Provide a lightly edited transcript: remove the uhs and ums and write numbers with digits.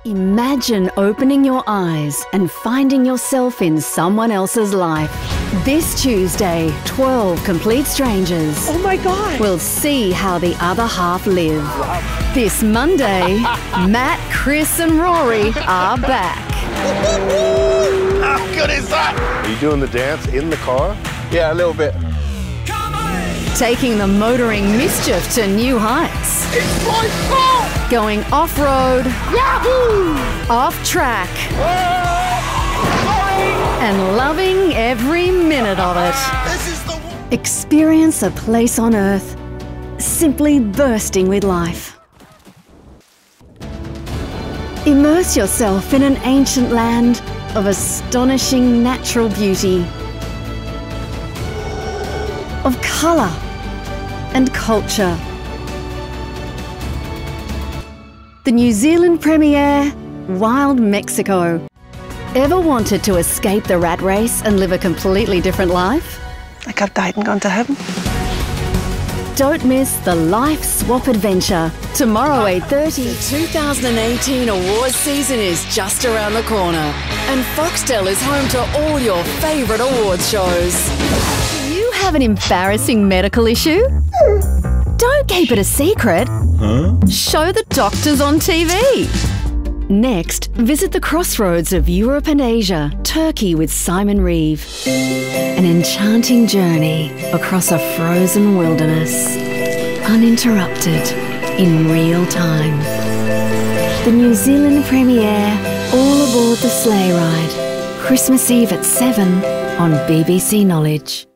Imagine opening your eyes and finding yourself in someone else's life. This Tuesday, 12 complete strangers Oh my God! will see how the other half live. This Monday, Matt, Chris and Rory are back. How good is that? Are you doing the dance in the car? Yeah, a little bit. Taking the motoring mischief to new heights. It's my fault! Going off-road, Yahoo! off-track, Sorry! and loving every minute of it. This is the one. Experience a place on Earth simply bursting with life. Immerse yourself in an ancient land of astonishing natural beauty, of colour and culture. The New Zealand premiere, Wild Mexico. Ever wanted to escape the rat race and live a completely different life? Like I've died and gone to heaven. Don't miss the Life Swap adventure. Tomorrow 8:30. The 2018 awards season is just around the corner. And Foxtel is home to all your favourite awards shows. Do you have an embarrassing medical issue? Don't keep it a secret. Show the doctors on TV. Next, visit the crossroads of Europe and Asia, Turkey with Simon Reeve. An enchanting journey across a frozen wilderness, uninterrupted, in real time. The New Zealand premiere, All Aboard the Sleigh Ride, Christmas Eve at 7 on BBC Knowledge.